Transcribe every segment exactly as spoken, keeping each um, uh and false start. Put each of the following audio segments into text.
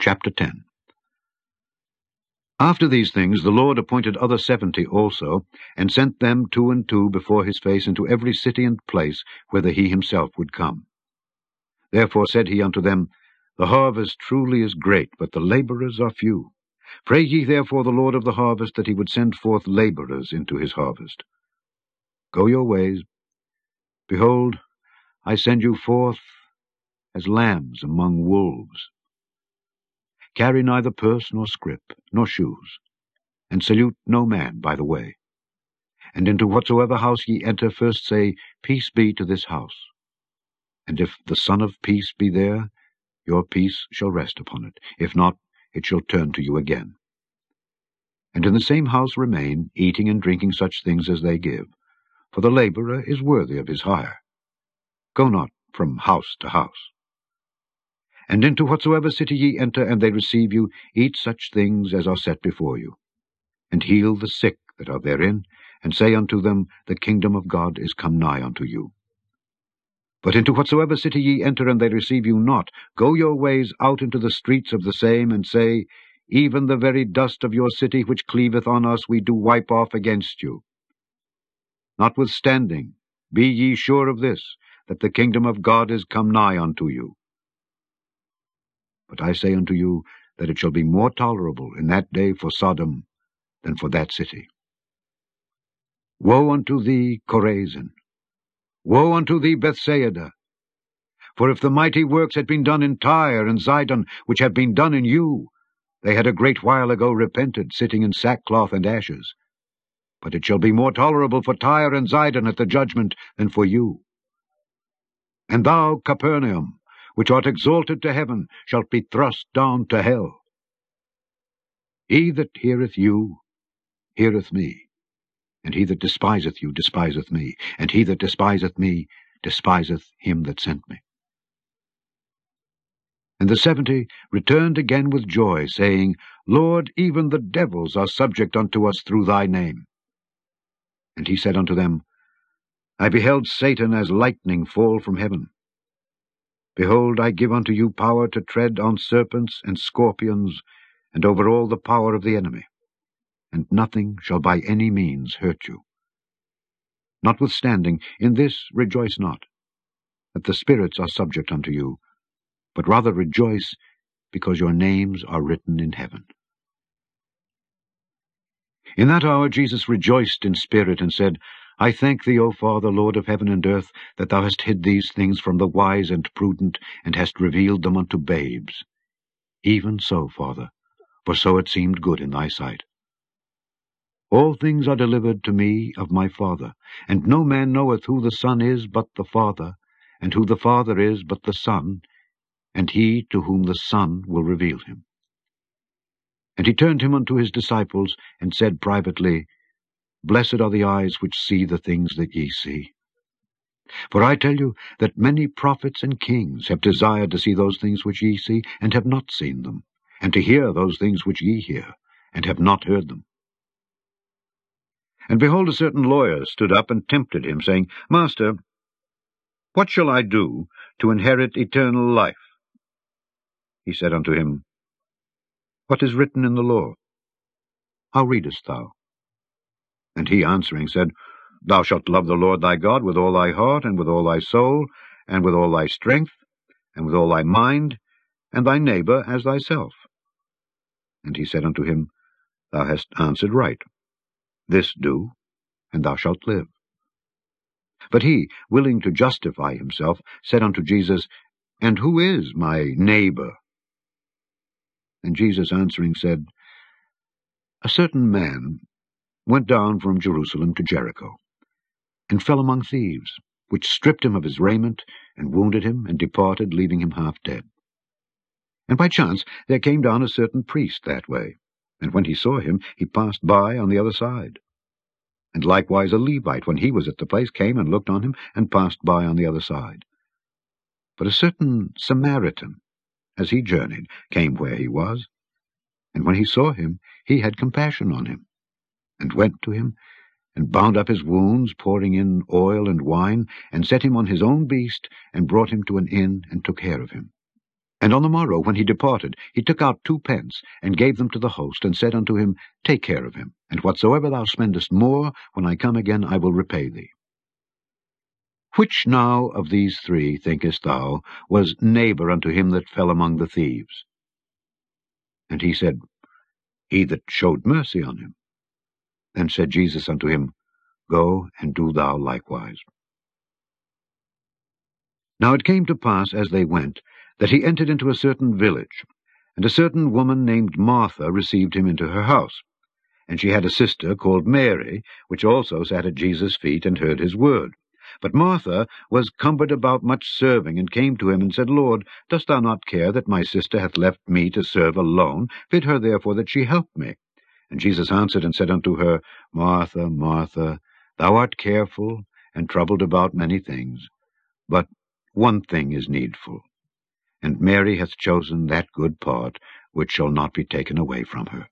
Chapter ten. After these things the Lord appointed other seventy also, and sent them two and two before his face into every city and place whither he himself would come. Therefore said he unto them, The harvest truly is great, but the laborers are few. Pray ye therefore the Lord of the harvest that he would send forth laborers into his harvest. Go your ways. Behold, I send you forth as lambs among wolves. Carry neither purse nor scrip, nor shoes, and salute no man by the way. And into whatsoever house ye enter, first say, Peace be to this house. And if the Son of Peace be there, your peace shall rest upon it. If not, it shall turn to you again. And in the same house remain, eating and drinking such things as they give, for the laborer is worthy of his hire. Go not from house to house. And into whatsoever city ye enter, and they receive you, eat such things as are set before you. And heal the sick that are therein, and say unto them, The kingdom of God is come nigh unto you. But into whatsoever city ye enter, and they receive you not, go your ways out into the streets of the same, and say, Even the very dust of your city which cleaveth on us we do wipe off against you. Notwithstanding, be ye sure of this, that the kingdom of God is come nigh unto you. But I say unto you, that it shall be more tolerable in that day for Sodom than for that city. Woe unto thee, Chorazin! Woe unto thee, Bethsaida! For if the mighty works had been done in Tyre and Zidon, which have been done in you, they had a great while ago repented, sitting in sackcloth and ashes. But it shall be more tolerable for Tyre and Zidon at the judgment than for you. And thou, Capernaum, which art exalted to heaven, shalt be thrust down to hell. He that heareth you, heareth me, and he that despiseth you, despiseth me, and he that despiseth me, despiseth him that sent me. And the seventy returned again with joy, saying, Lord, even the devils are subject unto us through thy name. And he said unto them, I beheld Satan as lightning fall from heaven. Behold, I give unto you power to tread on serpents and scorpions, and over all the power of the enemy, and nothing shall by any means hurt you. Notwithstanding, in this rejoice not, that the spirits are subject unto you, but rather rejoice, because your names are written in heaven. In that hour Jesus rejoiced in spirit, and said, I thank thee, O Father, Lord of heaven and earth, that thou hast hid these things from the wise and prudent, and hast revealed them unto babes. Even so, Father, for so it seemed good in thy sight. All things are delivered to me of my Father, and no man knoweth who the Son is but the Father, and who the Father is but the Son, and he to whom the Son will reveal him. And he turned him unto his disciples, and said privately, Blessed are the eyes which see the things that ye see. For I tell you that many prophets and kings have desired to see those things which ye see, and have not seen them, and to hear those things which ye hear, and have not heard them. And behold, a certain lawyer stood up and tempted him, saying, Master, what shall I do to inherit eternal life? He said unto him, What is written in the law? How readest thou? And he answering said, Thou shalt love the Lord thy God with all thy heart, and with all thy soul, and with all thy strength, and with all thy mind, and thy neighbor as thyself. And he said unto him, Thou hast answered right. This do, and thou shalt live. But he, willing to justify himself, said unto Jesus, And who is my neighbor? And Jesus answering said, A certain man went down from Jerusalem to Jericho, and fell among thieves, which stripped him of his raiment, and wounded him, and departed, leaving him half dead. And by chance there came down a certain priest that way, and when he saw him, he passed by on the other side. And likewise a Levite, when he was at the place, came and looked on him, and passed by on the other side. But a certain Samaritan, as he journeyed, came where he was, and when he saw him, he had compassion on him, and went to him, and bound up his wounds, pouring in oil and wine, and set him on his own beast, and brought him to an inn, and took care of him. And on the morrow, when he departed, he took out two pence, and gave them to the host, and said unto him, Take care of him, and whatsoever thou spendest more, when I come again I will repay thee. Which now of these three, thinkest thou, was neighbour unto him that fell among the thieves? And he said, He that showed mercy on him. Then said Jesus unto him, Go, and do thou likewise. Now it came to pass, as they went, that he entered into a certain village, and a certain woman named Martha received him into her house. And she had a sister called Mary, which also sat at Jesus' feet, and heard his word. But Martha was cumbered about much serving, and came to him, and said, Lord, dost thou not care that my sister hath left me to serve alone? Bid her therefore that she help me. And Jesus answered and said unto her, Martha, Martha, thou art careful, and troubled about many things, but one thing is needful. And Mary hath chosen that good part, which shall not be taken away from her.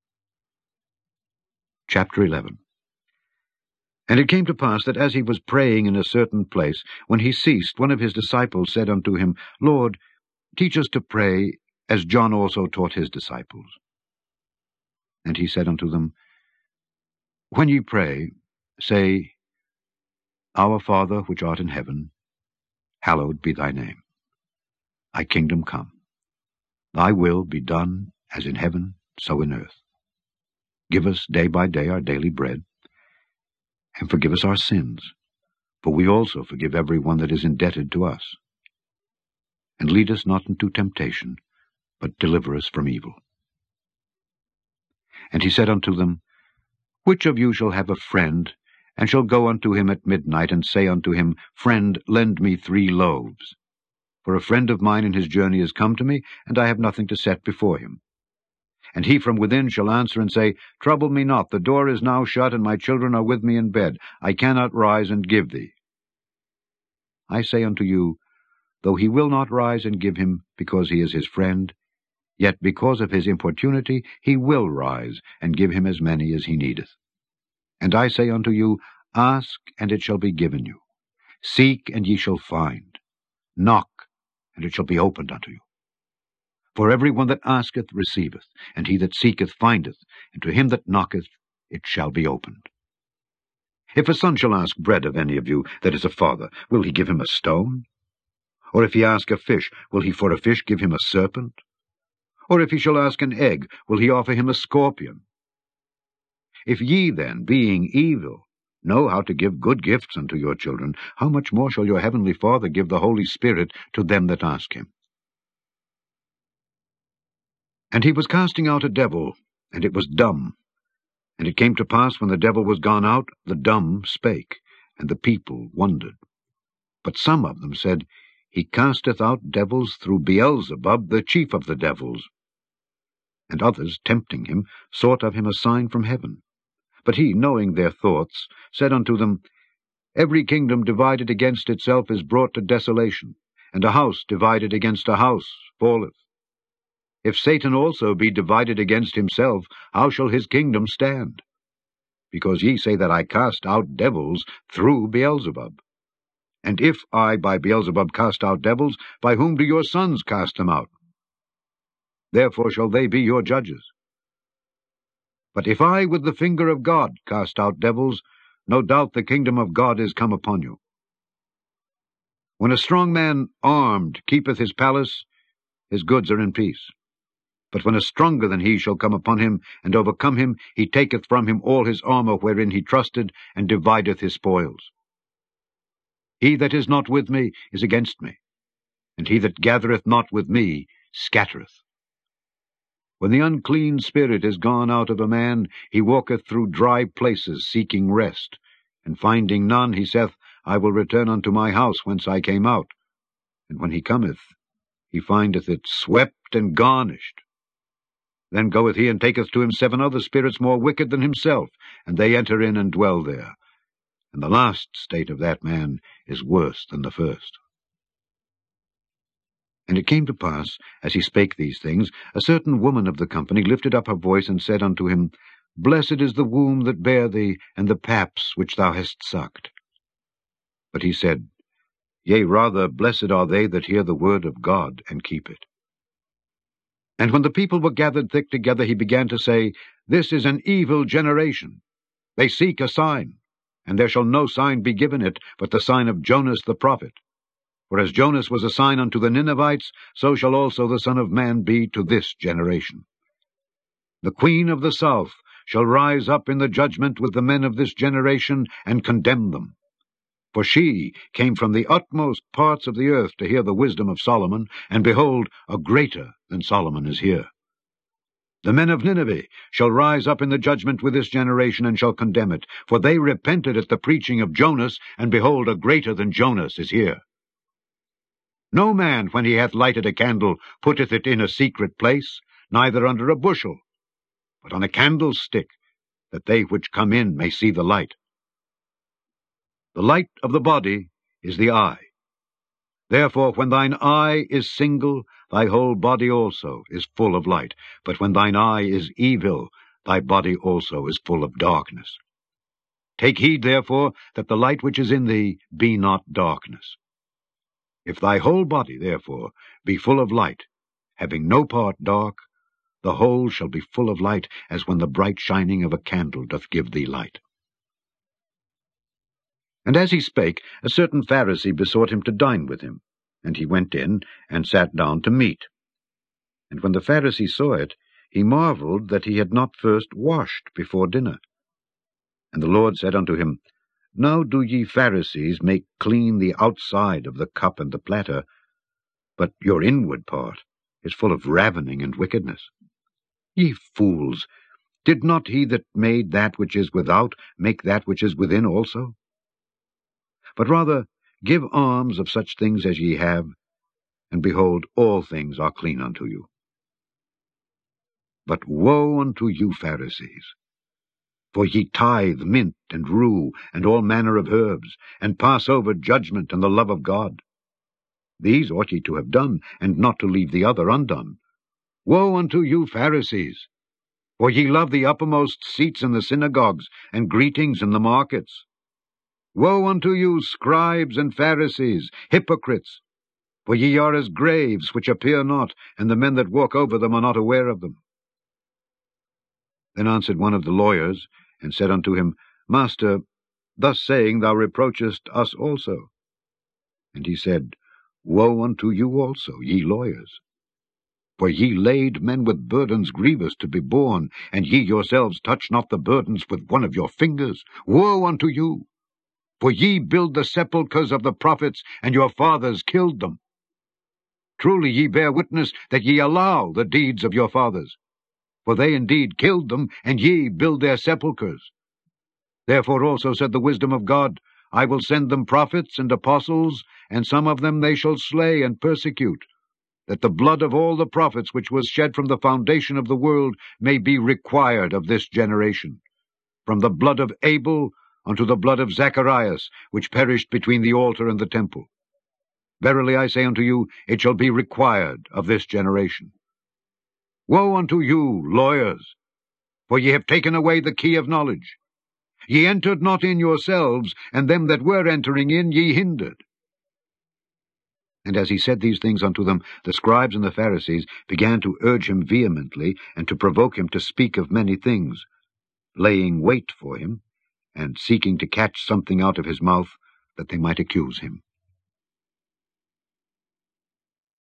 Chapter eleven. And it came to pass that as he was praying in a certain place, when he ceased, one of his disciples said unto him, Lord, teach us to pray, as John also taught his disciples. And he said unto them, When ye pray, say, Our Father which art in heaven, hallowed be thy name. Thy kingdom come. Thy will be done, as in heaven, so in earth. Give us day by day our daily bread, and forgive us our sins, for we also forgive every one that is indebted to us. And lead us not into temptation, but deliver us from evil. And he said unto them, Which of you shall have a friend, and shall go unto him at midnight, and say unto him, Friend, lend me three loaves? For a friend of mine in his journey is come to me, and I have nothing to set before him. And he from within shall answer and say, Trouble me not, the door is now shut, and my children are with me in bed. I cannot rise and give thee. I say unto you, though he will not rise and give him, because he is his friend, yet because of his importunity he will rise and give him as many as he needeth. And I say unto you, Ask, and it shall be given you. Seek, and ye shall find. Knock, and it shall be opened unto you. For every one that asketh receiveth, and he that seeketh findeth, and to him that knocketh it shall be opened. If a son shall ask bread of any of you that is a father, will he give him a stone? Or if he ask a fish, will he for a fish give him a serpent? Or if he shall ask an egg, will he offer him a scorpion? If ye then, being evil, know how to give good gifts unto your children, how much more shall your heavenly Father give the Holy Spirit to them that ask him? And he was casting out a devil, and it was dumb. And it came to pass, when the devil was gone out, the dumb spake, and the people wondered. But some of them said, He casteth out devils through Beelzebub, the chief of the devils. And others, tempting him, sought of him a sign from heaven. But he, knowing their thoughts, said unto them, Every kingdom divided against itself is brought to desolation, and a house divided against a house falleth. If Satan also be divided against himself, how shall his kingdom stand? Because ye say that I cast out devils through Beelzebub. And if I by Beelzebub cast out devils, by whom do your sons cast them out? Therefore shall they be your judges. But if I with the finger of God cast out devils, no doubt the kingdom of God is come upon you. When a strong man armed keepeth his palace, his goods are in peace. But when a stronger than he shall come upon him, and overcome him, he taketh from him all his armour wherein he trusted, and divideth his spoils. He that is not with me is against me, and he that gathereth not with me scattereth. When the unclean spirit is gone out of a man, he walketh through dry places, seeking rest. And finding none, he saith, I will return unto my house whence I came out. And when he cometh, he findeth it swept and garnished. Then goeth he and taketh to him seven other spirits more wicked than himself, and they enter in and dwell there. And the last state of that man is worse than the first. And it came to pass, as he spake these things, a certain woman of the company lifted up her voice, and said unto him, Blessed is the womb that bare thee, and the paps which thou hast sucked. But he said, Yea, rather, blessed are they that hear the word of God, and keep it. And when the people were gathered thick together, he began to say, This is an evil generation. They seek a sign, and there shall no sign be given it, but the sign of Jonas the prophet. For as Jonas was a sign unto the Ninevites, so shall also the Son of Man be to this generation. The queen of the south shall rise up in the judgment with the men of this generation, and condemn them. For she came from the utmost parts of the earth to hear the wisdom of Solomon, and behold, a greater than Solomon is here. The men of Nineveh shall rise up in the judgment with this generation, and shall condemn it. For they repented at the preaching of Jonas, and behold, a greater than Jonas is here. No man, when he hath lighted a candle, putteth it in a secret place, neither under a bushel, but on a candlestick, that they which come in may see the light. The light of the body is the eye. Therefore, when thine eye is single, thy whole body also is full of light. But when thine eye is evil, thy body also is full of darkness. Take heed, therefore, that the light which is in thee be not darkness. If thy whole body, therefore, be full of light, having no part dark, the whole shall be full of light, as when the bright shining of a candle doth give thee light. And as he spake, a certain Pharisee besought him to dine with him. And he went in, and sat down to meat. And when the Pharisee saw it, he marveled that he had not first washed before dinner. And the Lord said unto him, Now do ye Pharisees make clean the outside of the cup and the platter, but your inward part is full of ravening and wickedness. Ye fools, did not he that made that which is without make that which is within also? But rather give alms of such things as ye have, and behold, all things are clean unto you. But woe unto you, Pharisees! For ye tithe mint and rue, and all manner of herbs, and pass over judgment and the love of God. These ought ye to have done, and not to leave the other undone. Woe unto you, Pharisees! For ye love the uppermost seats in the synagogues, and greetings in the markets. Woe unto you, scribes and Pharisees, hypocrites! For ye are as graves which appear not, and the men that walk over them are not aware of them. Then answered one of the lawyers, and said unto him, Master, thus saying thou reproachest us also. And he said, Woe unto you also, ye lawyers! For ye laid men with burdens grievous to be borne, and ye yourselves touch not the burdens with one of your fingers. Woe unto you! For ye build the sepulchres of the prophets, and your fathers killed them. Truly ye bear witness that ye allow the deeds of your fathers. For they indeed killed them, and ye build their sepulchres. Therefore also said the wisdom of God, I will send them prophets and apostles, and some of them they shall slay and persecute, that the blood of all the prophets which was shed from the foundation of the world may be required of this generation, from the blood of Abel unto the blood of Zacharias, which perished between the altar and the temple. Verily I say unto you, it shall be required of this generation. Woe unto you, lawyers! For ye have taken away the key of knowledge. Ye entered not in yourselves, and them that were entering in ye hindered. And as he said these things unto them, the scribes and the Pharisees began to urge him vehemently, and to provoke him to speak of many things, laying wait for him, and seeking to catch something out of his mouth, that they might accuse him.